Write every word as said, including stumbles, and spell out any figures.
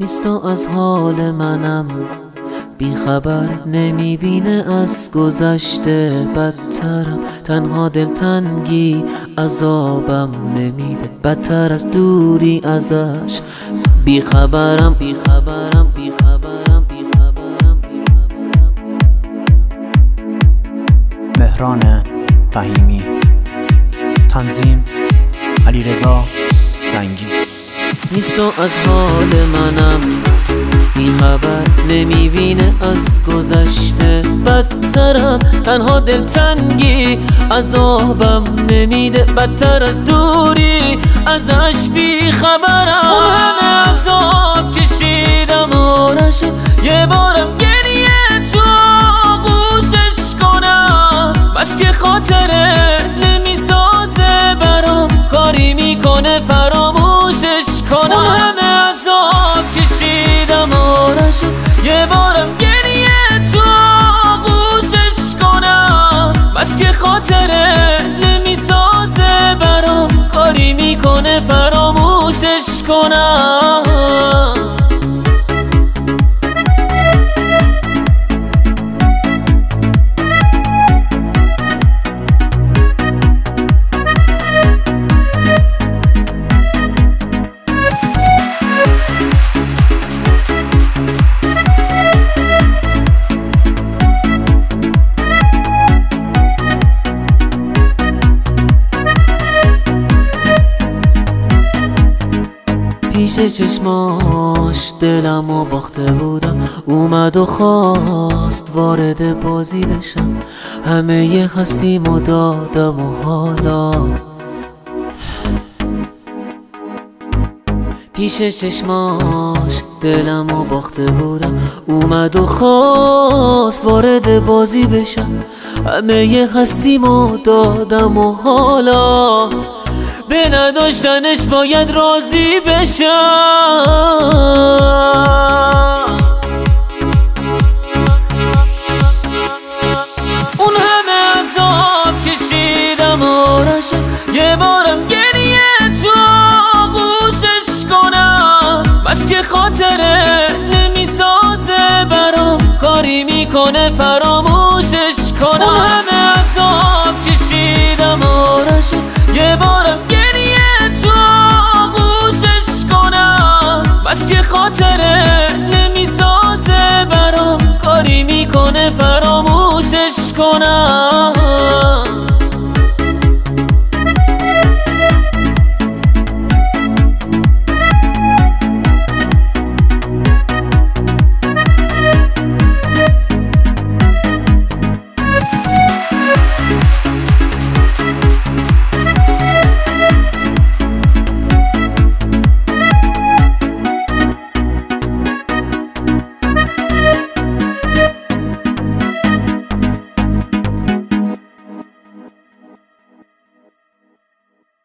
نیست و از حال منم بی خبر، نمیبینه از گذشته بدترم. تنها دلتنگی عذابم نمیده، بدتر از دوری ازش. بی خبرم بی خبرم بی خبرم بی خبرم بی خبرم. مهران فهیمی، تنظیم علیرضا زنگی. نیست و از حال منم بی خبر، نمیبینه از گذشته بدترم. تنها دلتنگی عذابم نمیده، بدتر از دوری ازش. بی خبرم اون همه عذاب کشیدم و نشد یه بارم گریه تو آغوشش کنم. بس که خاطره نمیسازه برام، کاری میکنه فراموشش کنم. اون همه عذاب کشیدم و نشد یه بارم گریه تو آغوشش کنم. بس که خاطره نمیسازه برام، کاری میکنه فراموشش کنم. پیش چشماش دلمو باخته بودم، اومد و خواست وارد بازی بشم. همه ی هستیمو دادم و حالا پیش چشماش دلمو باخته بودم، اومد و خواست وارد بازی بشم. همه ی هستیمو دادم و حالا به نداشتنش باید راضی بشم. اون همه عذاب کشیدم و نشد یه بارم گریه تو آغوشش کنم. بس که خاطره نمیسازه برام، کاری میکنه فراموشش کنم. اون همه عذاب کشیدم و نشد یه بارم گریه تو آغوشش کنم. بس که خاطره نمیسازه برام، کاری میکنه فراموشش کنم.